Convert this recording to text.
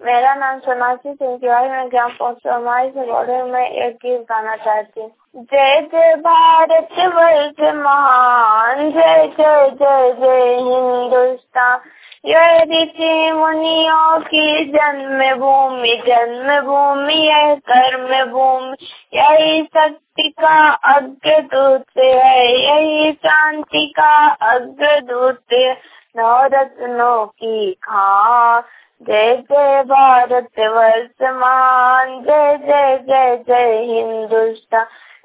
मेरा नाम सोनाक्षी सिंह तिवारी, मैं ग्राम पहुंचमाई से बोल रही हूँ। मैं एक गीत गाना चाहती हूँ। जय जय भारत वर्ष महान, जय जय जय जय हिंदुस्तान, यह ऋषि मुनियों की जन्मभूमि, जन्मभूमि यह कर्म भूमि, यही शक्ति का अग्रदूत है, यही शांति का अग्रदूत है, नवरत्नों की खान। जय जय भारत वर्ष महान, जय जय जय जय हिंदुस्तान,